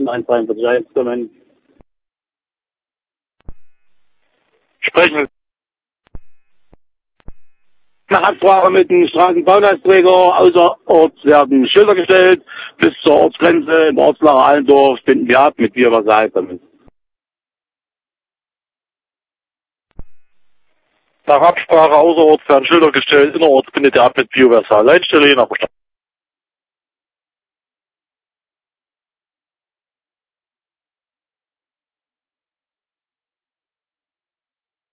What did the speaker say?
143 kommen. Sprechen. Nach Absprache mit dem Straßenbauleistungsträger außerorts werden Schilder gestellt. Bis zur Ortsgrenze im Ortslager Allendorf finden wir ab mit Bierwasser damit. Nach Absprache außerorts werden Schilder gestellt, innerorts bindet ihr ab mit Bioversal. Leitstelle Jena.